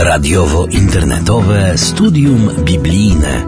Radiowo-internetowe studium biblijne.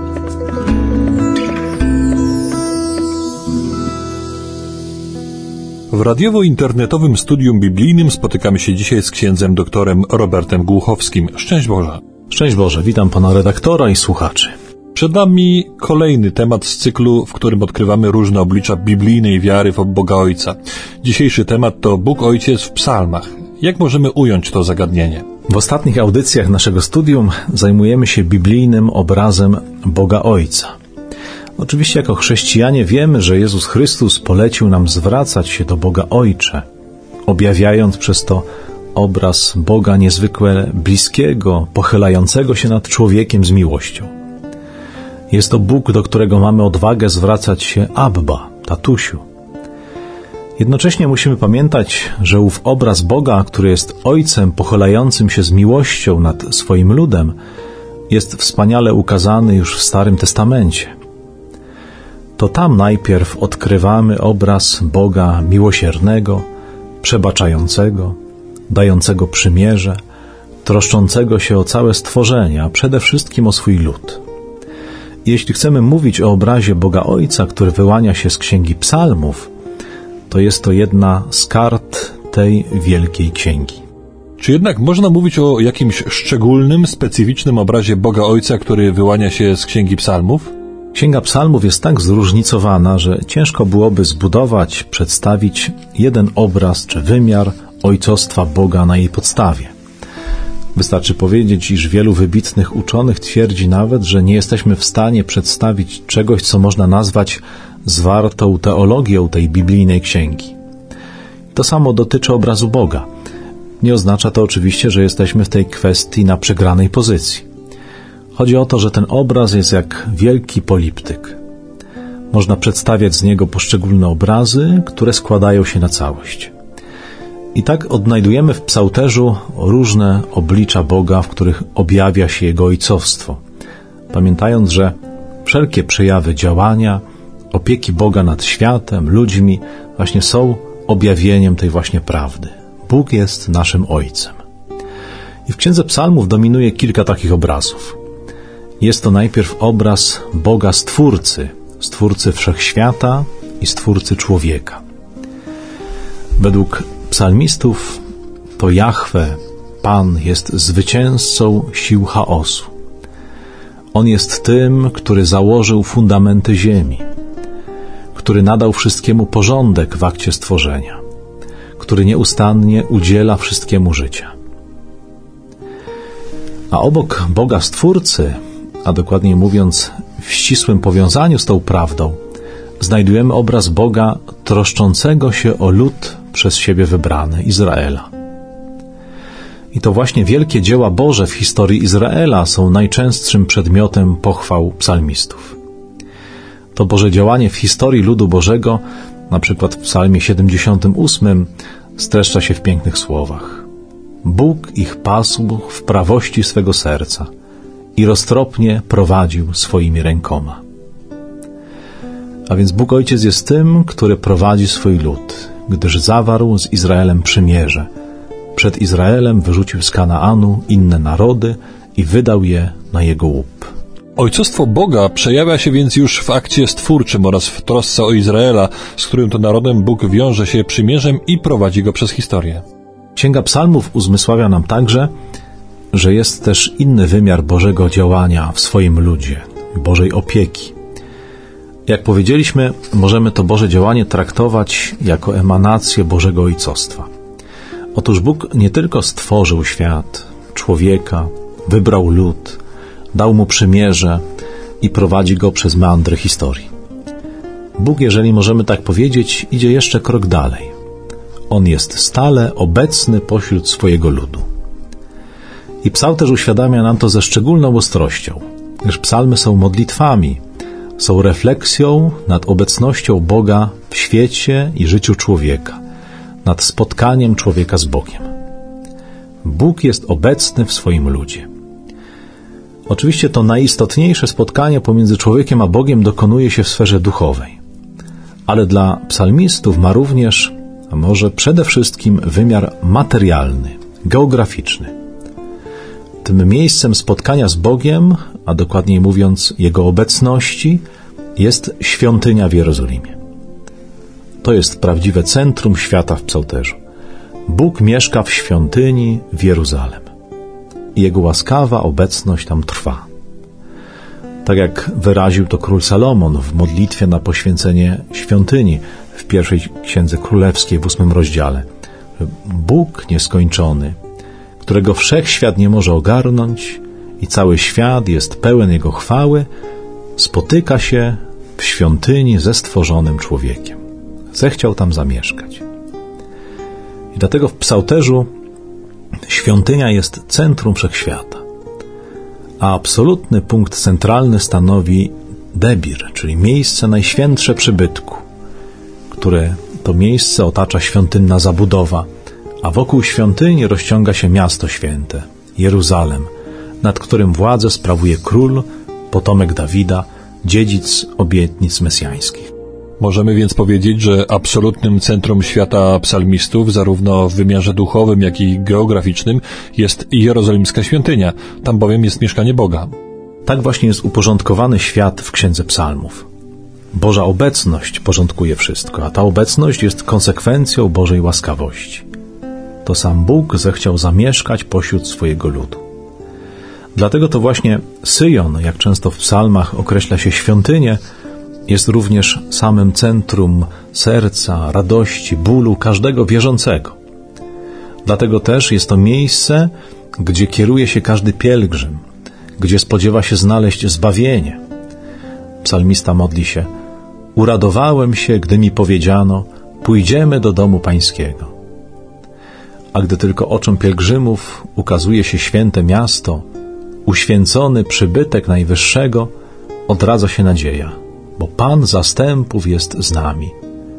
W radiowo-internetowym studium biblijnym spotykamy się dzisiaj z księdzem doktorem Robertem Głuchowskim. Szczęść Boże. Szczęść Boże, witam pana redaktora i słuchaczy. Przed nami kolejny temat z cyklu, w którym odkrywamy różne oblicza biblijnej wiary w Boga Ojca. Dzisiejszy temat to Bóg Ojciec w psalmach. Jak możemy ująć to zagadnienie? W ostatnich audycjach naszego studium zajmujemy się biblijnym obrazem Boga Ojca. Oczywiście jako chrześcijanie wiemy, że Jezus Chrystus polecił nam zwracać się do Boga Ojcze, objawiając przez to obraz Boga niezwykle bliskiego, pochylającego się nad człowiekiem z miłością. Jest to Bóg, do którego mamy odwagę zwracać się Abba, tatusiu. Jednocześnie musimy pamiętać, że ów obraz Boga, który jest Ojcem pochylającym się z miłością nad swoim ludem, jest wspaniale ukazany już w Starym Testamencie. To tam najpierw odkrywamy obraz Boga miłosiernego, przebaczającego, dającego przymierze, troszczącego się o całe stworzenie, a przede wszystkim o swój lud. Jeśli chcemy mówić o obrazie Boga Ojca, który wyłania się z Księgi Psalmów, to jest to jedna z kart tej wielkiej księgi. Czy jednak można mówić o jakimś szczególnym, specyficznym obrazie Boga Ojca, który wyłania się z Księgi Psalmów? Księga Psalmów jest tak zróżnicowana, że ciężko byłoby zbudować, przedstawić jeden obraz czy wymiar ojcostwa Boga na jej podstawie. Wystarczy powiedzieć, iż wielu wybitnych uczonych twierdzi nawet, że nie jesteśmy w stanie przedstawić czegoś, co można nazwać zwartą teologią tej biblijnej księgi. To samo dotyczy obrazu Boga. Nie oznacza to oczywiście, że jesteśmy w tej kwestii na przegranej pozycji. Chodzi o to, że ten obraz jest jak wielki poliptyk. Można przedstawiać z niego poszczególne obrazy, które składają się na całość. I tak odnajdujemy w psałterzu różne oblicza Boga, w których objawia się Jego ojcostwo. Pamiętając, że wszelkie przejawy działania, opieki Boga nad światem, ludźmi właśnie są objawieniem tej właśnie prawdy. Bóg jest naszym Ojcem. I w Księdze Psalmów dominuje kilka takich obrazów. Jest to najpierw obraz Boga Stwórcy wszechświata i Stwórcy człowieka. Według psalmistów to Jahwe, Pan, jest zwycięzcą sił chaosu. On jest tym, który założył fundamenty ziemi, który nadał wszystkiemu porządek w akcie stworzenia, który nieustannie udziela wszystkiemu życia. A obok Boga Stwórcy, a dokładniej mówiąc w ścisłym powiązaniu z tą prawdą, znajdujemy obraz Boga troszczącego się o lud przez siebie wybrany, Izraela. I to właśnie wielkie dzieła Boże w historii Izraela są najczęstszym przedmiotem pochwał psalmistów. To Boże działanie w historii ludu Bożego, na przykład w psalmie 78, streszcza się w pięknych słowach. Bóg ich pasł w prawości swego serca i roztropnie prowadził swoimi rękoma. A więc Bóg Ojciec jest tym, który prowadzi swój lud, gdyż zawarł z Izraelem przymierze. Przed Izraelem wyrzucił z Kanaanu inne narody i wydał je na jego łup. Ojcostwo Boga przejawia się więc już w akcie stwórczym oraz w trosce o Izraela, z którym to narodem Bóg wiąże się przymierzem i prowadzi go przez historię. Księga Psalmów uzmysławia nam także, że jest też inny wymiar Bożego działania w swoim ludzie, Bożej opieki. Jak powiedzieliśmy, możemy to Boże działanie traktować jako emanację Bożego Ojcostwa. Otóż Bóg nie tylko stworzył świat, człowieka, wybrał lud, dał mu przymierze i prowadzi go przez meandry historii. Bóg, jeżeli możemy tak powiedzieć, idzie jeszcze krok dalej. On jest stale obecny pośród swojego ludu. I psalterz uświadamia nam to ze szczególną ostrością, gdyż psalmy są modlitwami, są refleksją nad obecnością Boga w świecie i życiu człowieka, nad spotkaniem człowieka z Bogiem. Bóg jest obecny w swoim ludzie. Oczywiście to najistotniejsze spotkanie pomiędzy człowiekiem a Bogiem dokonuje się w sferze duchowej, ale dla psalmistów ma również, a może przede wszystkim wymiar materialny, geograficzny. Tym miejscem spotkania z Bogiem, a dokładniej mówiąc Jego obecności, jest świątynia w Jerozolimie. To jest prawdziwe centrum świata w psalterzu. Bóg mieszka w świątyni w Jeruzalem. I Jego łaskawa obecność tam trwa. Tak jak wyraził to król Salomon w modlitwie na poświęcenie świątyni w pierwszej Księdze Królewskiej w 8 rozdziale. Bóg nieskończony, którego wszechświat nie może ogarnąć i cały świat jest pełen Jego chwały, spotyka się w świątyni ze stworzonym człowiekiem. Zechciał tam zamieszkać. I dlatego w psalterzu świątynia jest centrum wszechświata, a absolutny punkt centralny stanowi debir, czyli miejsce najświętsze przybytku, które to miejsce otacza świątynna zabudowa, a wokół świątyni rozciąga się miasto święte, Jeruzalem, nad którym władzę sprawuje król, potomek Dawida, dziedzic obietnic mesjańskich. Możemy więc powiedzieć, że absolutnym centrum świata psalmistów, zarówno w wymiarze duchowym, jak i geograficznym, jest jerozolimska świątynia. Tam bowiem jest mieszkanie Boga. Tak właśnie jest uporządkowany świat w Księdze Psalmów. Boża obecność porządkuje wszystko, a ta obecność jest konsekwencją Bożej łaskawości. To sam Bóg zechciał zamieszkać pośród swojego ludu. Dlatego to właśnie Syjon, jak często w psalmach określa się świątynię, jest również samym centrum serca, radości, bólu każdego wierzącego. Dlatego też jest to miejsce, gdzie kieruje się każdy pielgrzym, gdzie spodziewa się znaleźć zbawienie. Psalmista modli się: uradowałem się, gdy mi powiedziano, pójdziemy do domu pańskiego. A gdy tylko oczom pielgrzymów ukazuje się święte miasto, uświęcony przybytek Najwyższego, odradza się nadzieja, bo Pan zastępów jest z nami.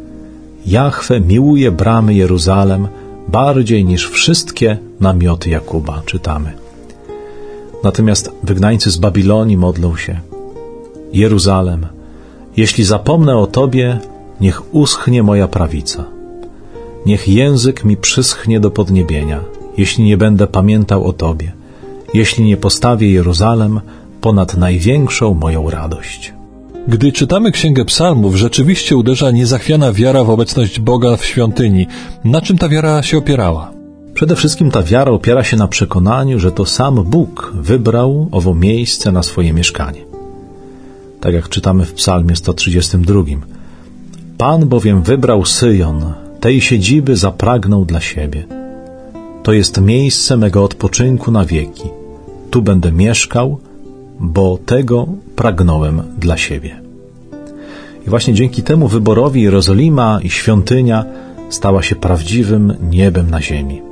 Jahwe miłuje bramy Jeruzalem bardziej niż wszystkie namioty Jakuba, czytamy. Natomiast wygnańcy z Babilonii modlą się: Jeruzalem, jeśli zapomnę o Tobie, niech uschnie moja prawica. Niech język mi przyschnie do podniebienia, jeśli nie będę pamiętał o Tobie, jeśli nie postawię Jeruzalem ponad największą moją radość. Gdy czytamy Księgę Psalmów, rzeczywiście uderza niezachwiana wiara w obecność Boga w świątyni. Na czym ta wiara się opierała? Przede wszystkim ta wiara opiera się na przekonaniu, że to sam Bóg wybrał owo miejsce na swoje mieszkanie. Tak jak czytamy w Psalmie 132. Pan bowiem wybrał Syjon, tej siedziby zapragnął dla siebie. To jest miejsce mego odpoczynku na wieki. Tu będę mieszkał, bo tego pragnąłem dla siebie. I właśnie dzięki temu wyborowi Jerozolima i świątynia stała się prawdziwym niebem na ziemi.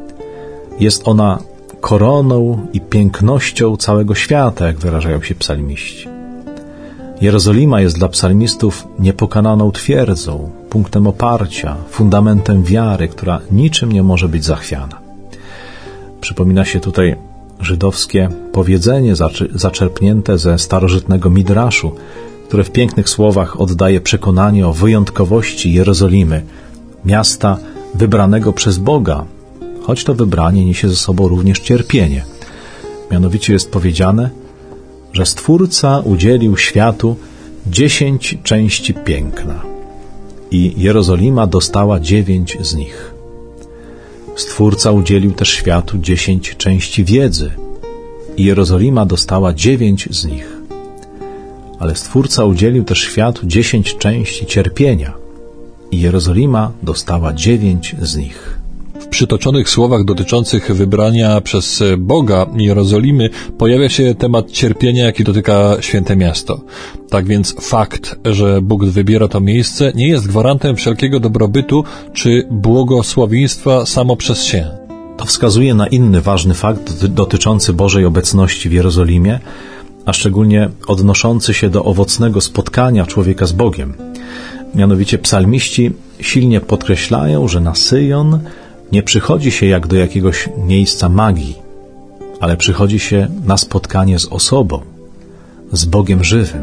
Jest ona koroną i pięknością całego świata, jak wyrażają się psalmiści. Jerozolima jest dla psalmistów niepokananą twierdzą, punktem oparcia, fundamentem wiary, która niczym nie może być zachwiana. Przypomina się tutaj żydowskie powiedzenie zaczerpnięte ze starożytnego Midraszu, które w pięknych słowach oddaje przekonanie o wyjątkowości Jerozolimy, miasta wybranego przez Boga, choć to wybranie niesie ze sobą również cierpienie. Mianowicie jest powiedziane, że Stwórca udzielił światu 10 części piękna i Jerozolima dostała 9 z nich. Stwórca udzielił też światu 10 części wiedzy i Jerozolima dostała 9 z nich. Ale Stwórca udzielił też światu 10 części cierpienia i Jerozolima dostała 9 z nich. W przytoczonych słowach dotyczących wybrania przez Boga Jerozolimy pojawia się temat cierpienia, jaki dotyka święte miasto. Tak więc fakt, że Bóg wybiera to miejsce, nie jest gwarantem wszelkiego dobrobytu czy błogosławieństwa samo przez się. To wskazuje na inny ważny fakt dotyczący Bożej obecności w Jerozolimie, a szczególnie odnoszący się do owocnego spotkania człowieka z Bogiem. Mianowicie psalmiści silnie podkreślają, że na Syjon nie przychodzi się jak do jakiegoś miejsca magii, ale przychodzi się na spotkanie z osobą, z Bogiem żywym.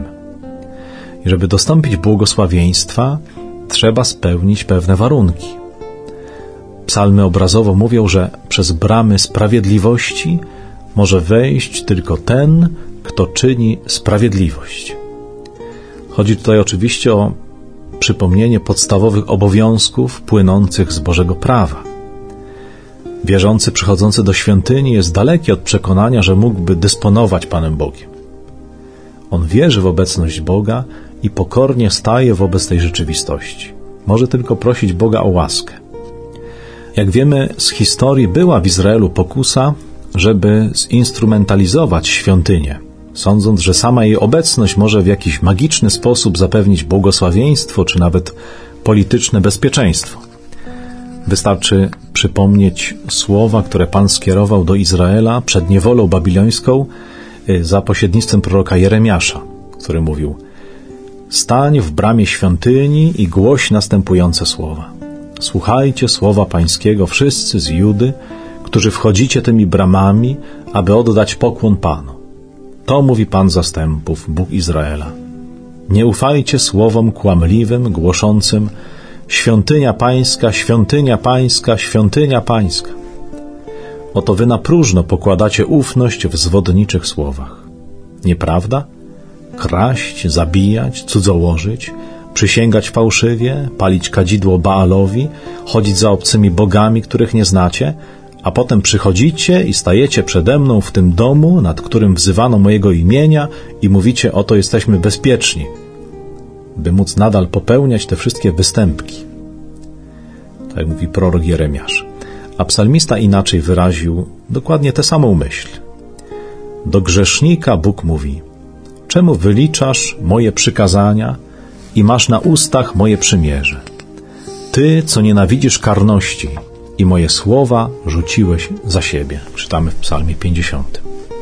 I żeby dostąpić błogosławieństwa, trzeba spełnić pewne warunki. Psalmy obrazowo mówią, że przez bramy sprawiedliwości może wejść tylko ten, kto czyni sprawiedliwość. Chodzi tutaj oczywiście o przypomnienie podstawowych obowiązków płynących z Bożego prawa. Wierzący przychodzący do świątyni jest daleki od przekonania, że mógłby dysponować Panem Bogiem. On wierzy w obecność Boga i pokornie staje wobec tej rzeczywistości. Może tylko prosić Boga o łaskę. Jak wiemy z historii, była w Izraelu pokusa, żeby zinstrumentalizować świątynię, sądząc, że sama jej obecność może w jakiś magiczny sposób zapewnić błogosławieństwo, czy nawet polityczne bezpieczeństwo. Wystarczy przypomnieć słowa, które Pan skierował do Izraela przed niewolą babilońską za pośrednictwem proroka Jeremiasza, który mówił: stań w bramie świątyni i głoś następujące słowa. Słuchajcie słowa Pańskiego wszyscy z Judy, którzy wchodzicie tymi bramami, aby oddać pokłon Panu. To mówi Pan zastępów, Bóg Izraela. Nie ufajcie słowom kłamliwym, głoszącym: świątynia Pańska, świątynia Pańska, świątynia Pańska. Oto wy na próżno pokładacie ufność w zwodniczych słowach. Nieprawda? Kraść, zabijać, cudzołożyć, przysięgać fałszywie, palić kadzidło Baalowi, chodzić za obcymi bogami, których nie znacie, a potem przychodzicie i stajecie przede mną w tym domu, nad którym wzywano mojego imienia, i mówicie: oto jesteśmy bezpieczni, by móc nadal popełniać te wszystkie występki. Tak mówi prorok Jeremiasz. A psalmista inaczej wyraził dokładnie tę samą myśl. Do grzesznika Bóg mówi: czemu wyliczasz moje przykazania i masz na ustach moje przymierze? Ty, co nienawidzisz karności i moje słowa rzuciłeś za siebie. Czytamy w psalmie 50.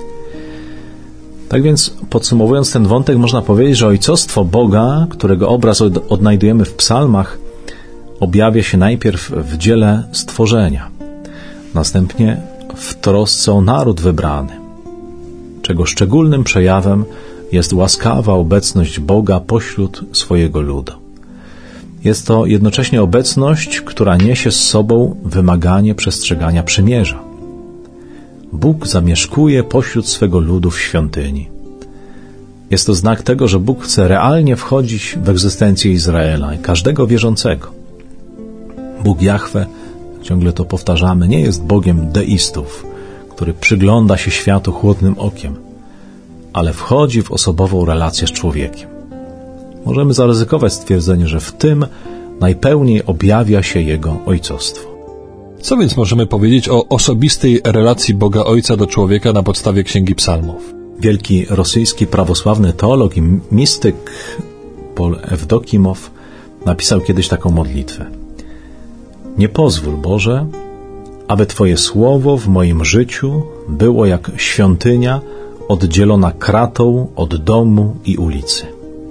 Tak więc, podsumowując ten wątek, można powiedzieć, że ojcostwo Boga, którego obraz odnajdujemy w psalmach, objawia się najpierw w dziele stworzenia, następnie w trosce o naród wybrany, czego szczególnym przejawem jest łaskawa obecność Boga pośród swojego ludu. Jest to jednocześnie obecność, która niesie z sobą wymaganie przestrzegania przymierza. Bóg zamieszkuje pośród swego ludu w świątyni. Jest to znak tego, że Bóg chce realnie wchodzić w egzystencję Izraela i każdego wierzącego. Bóg Jahwe, ciągle to powtarzamy, nie jest Bogiem deistów, który przygląda się światu chłodnym okiem, ale wchodzi w osobową relację z człowiekiem. Możemy zaryzykować stwierdzenie, że w tym najpełniej objawia się Jego ojcostwo. Co więc możemy powiedzieć o osobistej relacji Boga Ojca do człowieka na podstawie Księgi Psalmów? Wielki rosyjski prawosławny teolog i mistyk Paul Ewdokimow napisał kiedyś taką modlitwę: nie pozwól, Boże, aby Twoje słowo w moim życiu było jak świątynia oddzielona kratą od domu i ulicy.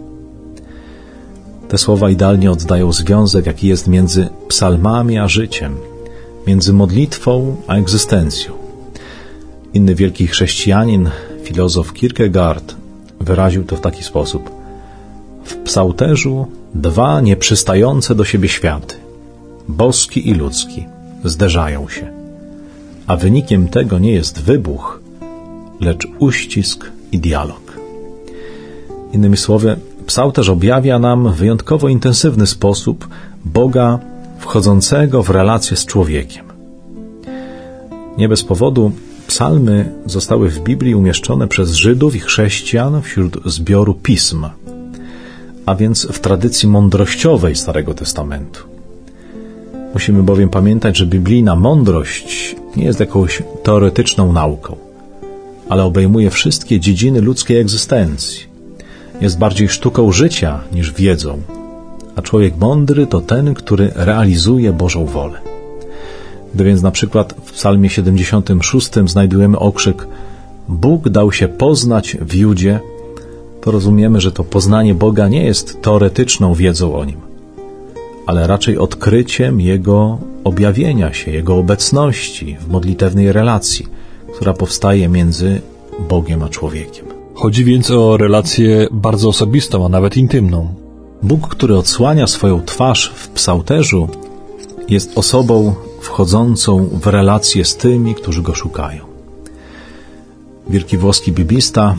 Te słowa idealnie oddają związek, jaki jest między psalmami a życiem, między modlitwą a egzystencją. Inny wielki chrześcijanin, filozof Kierkegaard, wyraził to w taki sposób: w psałterzu dwa nieprzystające do siebie światy, boski i ludzki, zderzają się, a wynikiem tego nie jest wybuch, lecz uścisk i dialog. Innymi słowy, psałterz objawia nam w wyjątkowo intensywny sposób Boga wchodzącego w relację z człowiekiem. Nie bez powodu psalmy zostały w Biblii umieszczone przez Żydów i chrześcijan wśród zbioru pism, a więc w tradycji mądrościowej Starego Testamentu. Musimy bowiem pamiętać, że biblijna mądrość nie jest jakąś teoretyczną nauką, ale obejmuje wszystkie dziedziny ludzkiej egzystencji. Jest bardziej sztuką życia niż wiedzą, a człowiek mądry to ten, który realizuje Bożą wolę. Gdy więc na przykład w psalmie 76 znajdujemy okrzyk Bóg dał się poznać w Judzie, to rozumiemy, że to poznanie Boga nie jest teoretyczną wiedzą o Nim, ale raczej odkryciem Jego objawienia się, Jego obecności w modlitewnej relacji, która powstaje między Bogiem a człowiekiem. Chodzi więc o relację bardzo osobistą, a nawet intymną. Bóg, który odsłania swoją twarz w psałterzu, jest osobą wchodzącą w relację z tymi, którzy Go szukają. Wielki włoski biblista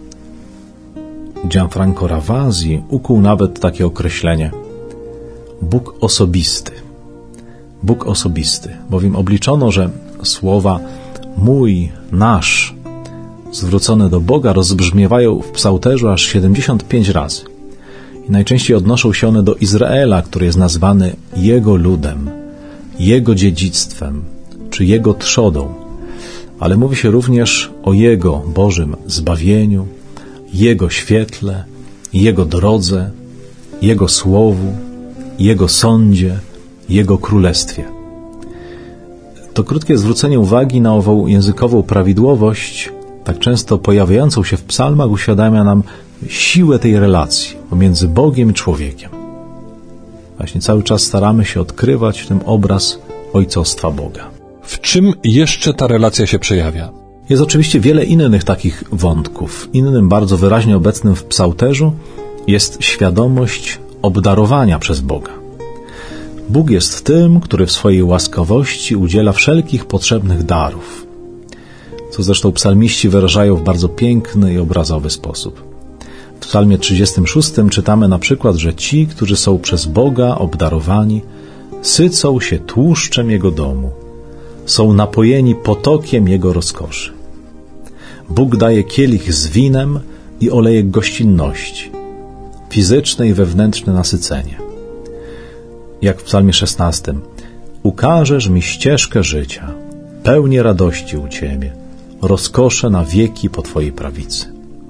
Gianfranco Ravasi ukuł nawet takie określenie: Bóg osobisty. Bóg osobisty, bowiem obliczono, że słowa mój, nasz zwrócone do Boga rozbrzmiewają w psalterzu aż 75 razy. I najczęściej odnoszą się one do Izraela, który jest nazwany Jego ludem, Jego dziedzictwem, czy Jego trzodą. Ale mówi się również o Jego Bożym zbawieniu, Jego świetle, Jego drodze, Jego słowu, Jego sądzie, Jego królestwie. To krótkie zwrócenie uwagi na ową językową prawidłowość, tak często pojawiającą się w psalmach, uświadamia nam siłę tej relacji pomiędzy Bogiem i człowiekiem. Właśnie cały czas staramy się odkrywać w tym obraz ojcostwa Boga. W czym jeszcze ta relacja się przejawia? Jest oczywiście wiele innych takich wątków. Innym bardzo wyraźnie obecnym w psalterzu jest świadomość obdarowania przez Boga. Bóg jest tym, który w swojej łaskawości udziela wszelkich potrzebnych darów, co zresztą psalmiści wyrażają w bardzo piękny i obrazowy sposób. W psalmie 36 czytamy na przykład, że ci, którzy są przez Boga obdarowani, sycą się tłuszczem Jego domu, są napojeni potokiem Jego rozkoszy. Bóg daje kielich z winem i olejek gościnności, fizyczne i wewnętrzne nasycenie. Jak w psalmie 16: ukażesz mi ścieżkę życia, pełnię radości u Ciebie, rozkosze na wieki po Twojej prawicy.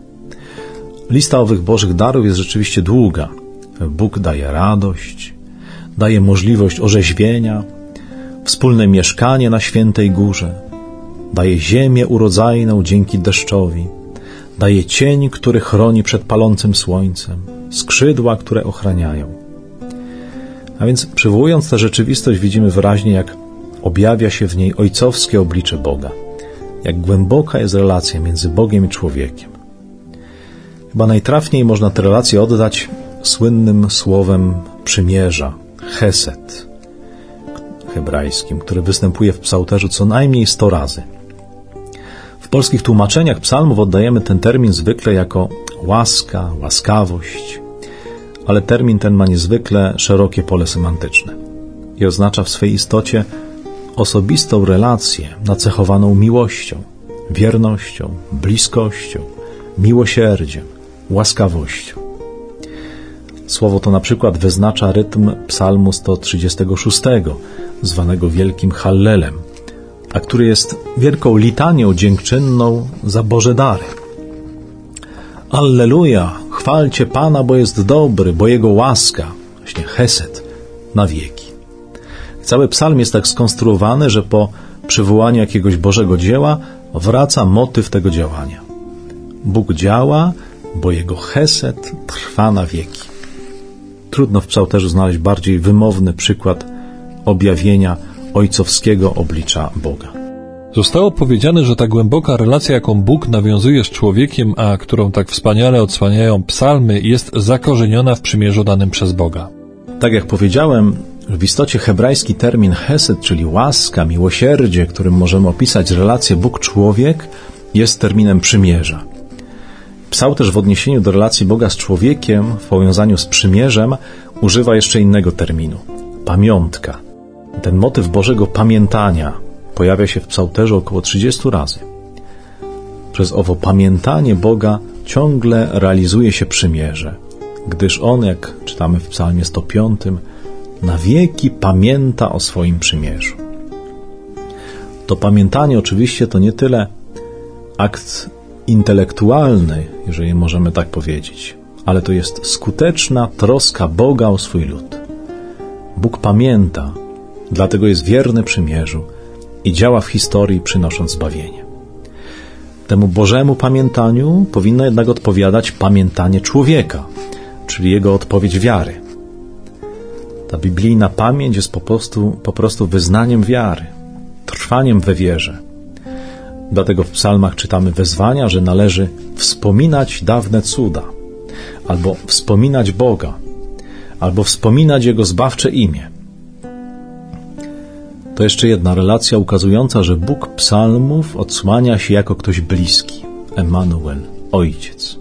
Lista owych Bożych darów jest rzeczywiście długa. Bóg daje radość, daje możliwość orzeźwienia, wspólne mieszkanie na świętej górze, daje ziemię urodzajną dzięki deszczowi, daje cień, który chroni przed palącym słońcem, skrzydła, które ochraniają. A więc przywołując tę rzeczywistość, widzimy wyraźnie, jak objawia się w niej ojcowskie oblicze Boga, jak głęboka jest relacja między Bogiem i człowiekiem. Chyba najtrafniej można tę relację oddać słynnym słowem przymierza, chesed hebrajskim, który występuje w psalterzu co najmniej 100 razy. W polskich tłumaczeniach psalmów oddajemy ten termin zwykle jako łaska, łaskawość, ale termin ten ma niezwykle szerokie pole semantyczne i oznacza w swej istocie osobistą relację nacechowaną miłością, wiernością, bliskością, miłosierdziem, łaskawością. Słowo to na przykład wyznacza rytm psalmu 136, zwanego Wielkim Hallelem, a który jest wielką litanią dziękczynną za Boże dary. Alleluja, chwalcie Pana, bo jest dobry, bo Jego łaska, właśnie chesed, na wieki. Cały psalm jest tak skonstruowany, że po przywołaniu jakiegoś Bożego dzieła wraca motyw tego działania. Bóg działa, bo Jego chesed trwa na wieki. Trudno w psalterzu znaleźć bardziej wymowny przykład objawienia ojcowskiego oblicza Boga. Zostało powiedziane, że ta głęboka relacja, jaką Bóg nawiązuje z człowiekiem, a którą tak wspaniale odsłaniają psalmy, jest zakorzeniona w przymierzu danym przez Boga. Tak jak powiedziałem, w istocie hebrajski termin chesed, czyli łaska, miłosierdzie, którym możemy opisać relację Bóg-człowiek, jest terminem przymierza. Psalterz w odniesieniu do relacji Boga z człowiekiem, w powiązaniu z przymierzem, używa jeszcze innego terminu – pamiątka. Ten motyw Bożego pamiętania pojawia się w psalterzu około 30 razy. Przez owo pamiętanie Boga ciągle realizuje się przymierze, gdyż On, jak czytamy w psalmie 105, na wieki pamięta o swoim przymierzu. To pamiętanie oczywiście to nie tyle akt intelektualny, jeżeli możemy tak powiedzieć, ale to jest skuteczna troska Boga o swój lud. Bóg pamięta, dlatego jest wierny przymierzu i działa w historii, przynosząc zbawienie. Temu Bożemu pamiętaniu powinno jednak odpowiadać pamiętanie człowieka, czyli jego odpowiedź wiary. Ta biblijna pamięć jest po prostu wyznaniem wiary, trwaniem we wierze. Dlatego w psalmach czytamy wezwania, że należy wspominać dawne cuda, albo wspominać Boga, albo wspominać Jego zbawcze imię. To jeszcze jedna relacja ukazująca, że Bóg psalmów odsłania się jako ktoś bliski. Emanuel, Ojciec.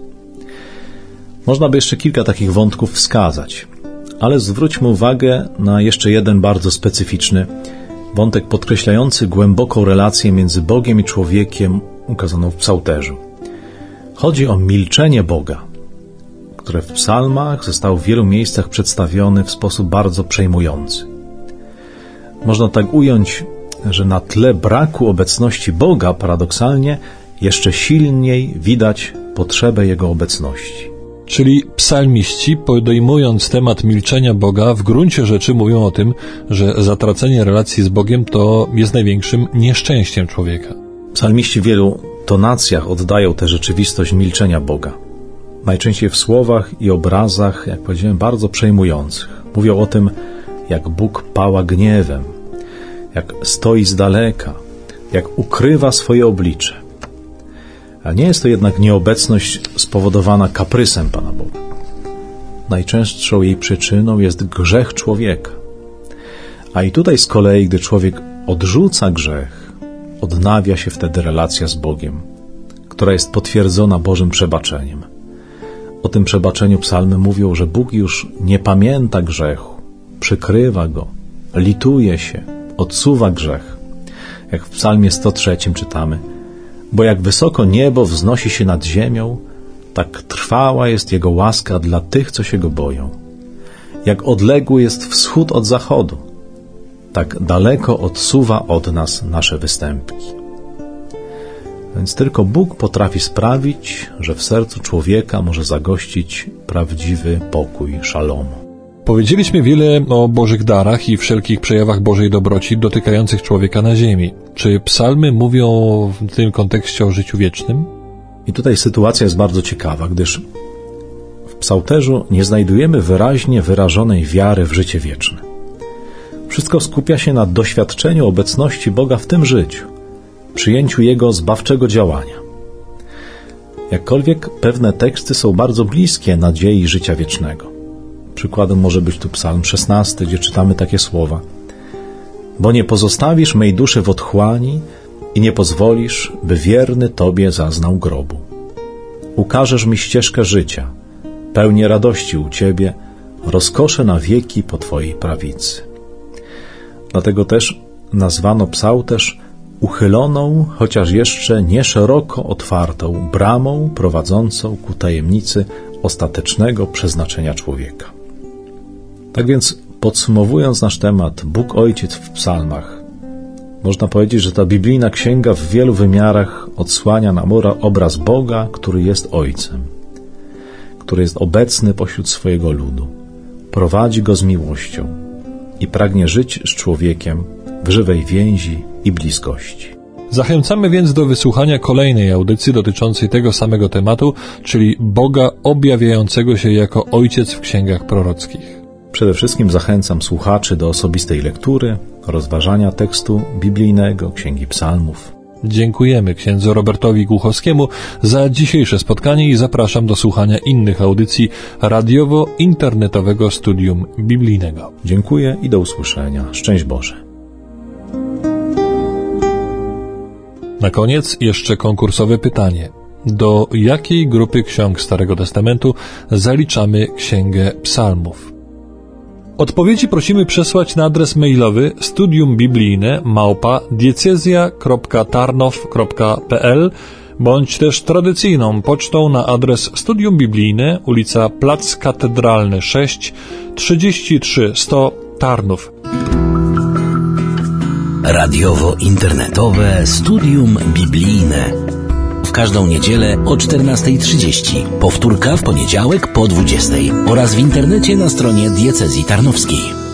Można by jeszcze kilka takich wątków wskazać, ale zwróćmy uwagę na jeszcze jeden bardzo specyficzny wątek podkreślający głęboką relację między Bogiem i człowiekiem ukazaną w psałterzu. Chodzi o milczenie Boga, które w psalmach zostało w wielu miejscach przedstawione w sposób bardzo przejmujący. Można tak ująć, że na tle braku obecności Boga paradoksalnie jeszcze silniej widać potrzebę Jego obecności. Czyli psalmiści, podejmując temat milczenia Boga, w gruncie rzeczy mówią o tym, że zatracenie relacji z Bogiem to jest największym nieszczęściem człowieka. Psalmiści w wielu tonacjach oddają tę rzeczywistość milczenia Boga. Najczęściej w słowach i obrazach, jak powiedziałem, bardzo przejmujących. Mówią o tym, jak Bóg pała gniewem, jak stoi z daleka, jak ukrywa swoje oblicze. A nie jest to jednak nieobecność spowodowana kaprysem Pana Boga. Najczęstszą jej przyczyną jest grzech człowieka. A i tutaj z kolei, gdy człowiek odrzuca grzech, odnawia się wtedy relacja z Bogiem, która jest potwierdzona Bożym przebaczeniem. O tym przebaczeniu psalmy mówią, że Bóg już nie pamięta grzechu, przykrywa go, lituje się, odsuwa grzech. Jak w psalmie 103 czytamy: bo jak wysoko niebo wznosi się nad ziemią, tak trwała jest Jego łaska dla tych, co się Go boją. Jak odległy jest wschód od zachodu, tak daleko odsuwa od nas nasze występki. Więc tylko Bóg potrafi sprawić, że w sercu człowieka może zagościć prawdziwy pokój szalomu. Powiedzieliśmy wiele o Bożych darach i wszelkich przejawach Bożej dobroci dotykających człowieka na ziemi. Czy psalmy mówią w tym kontekście o życiu wiecznym? I tutaj sytuacja jest bardzo ciekawa, gdyż w psałterzu nie znajdujemy wyraźnie wyrażonej wiary w życie wieczne. Wszystko skupia się na doświadczeniu obecności Boga w tym życiu, przyjęciu Jego zbawczego działania. Jakkolwiek pewne teksty są bardzo bliskie nadziei życia wiecznego. Przykładem może być tu Psalm 16, gdzie czytamy takie słowa: bo nie pozostawisz mej duszy w otchłani i nie pozwolisz, by wierny Tobie zaznał grobu. Ukażesz mi ścieżkę życia, pełnię radości u Ciebie, rozkosze na wieki po Twojej prawicy. Dlatego też nazwano psałterz uchyloną, chociaż jeszcze nie szeroko otwartą bramą prowadzącą ku tajemnicy ostatecznego przeznaczenia człowieka. Tak więc, podsumowując nasz temat, Bóg Ojciec w psalmach, można powiedzieć, że ta biblijna księga w wielu wymiarach odsłania nam obraz Boga, który jest Ojcem, który jest obecny pośród swojego ludu, prowadzi go z miłością i pragnie żyć z człowiekiem w żywej więzi i bliskości. Zachęcamy więc do wysłuchania kolejnej audycji dotyczącej tego samego tematu, czyli Boga objawiającego się jako Ojciec w księgach prorockich. Przede wszystkim zachęcam słuchaczy do osobistej lektury, rozważania tekstu biblijnego, Księgi Psalmów. Dziękujemy księdzu Robertowi Głuchowskiemu za dzisiejsze spotkanie i zapraszam do słuchania innych audycji radiowo-internetowego studium biblijnego. Dziękuję i do usłyszenia. Szczęść Boże. Na koniec jeszcze konkursowe pytanie. Do jakiej grupy ksiąg Starego Testamentu zaliczamy Księgę Psalmów? Odpowiedzi prosimy przesłać na adres mailowy studiumbiblijne@diecezja.tarnow.pl bądź też tradycyjną pocztą na adres Studium Biblijne, ulica Plac Katedralny 6, 33100 Tarnów. Radiowo-internetowe Studium Biblijne. W każdą niedzielę o 14:30. Powtórka w poniedziałek po 20:00 oraz w internecie na stronie Diecezji Tarnowskiej.